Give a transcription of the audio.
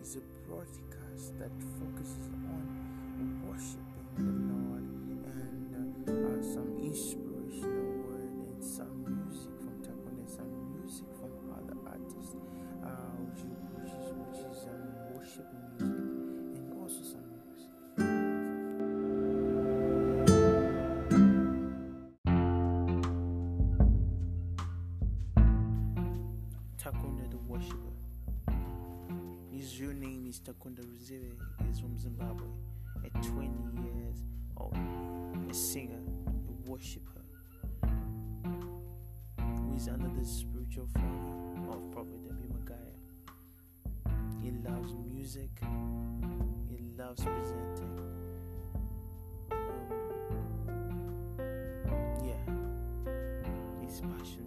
is a broadcast that focuses on worshiping the Lord and some inspirational word and some music from Taekwondo, some music from other artists, which is worship music, and also some music. Taekwondo the worshiper. His real name is Taekwondo Ruzebe. He's from Zimbabwe. At 20 years old, a singer, a worshiper, who is under the spiritual father of Prophet W. Magaya. He loves music. He loves presenting. Yeah, he's passionate.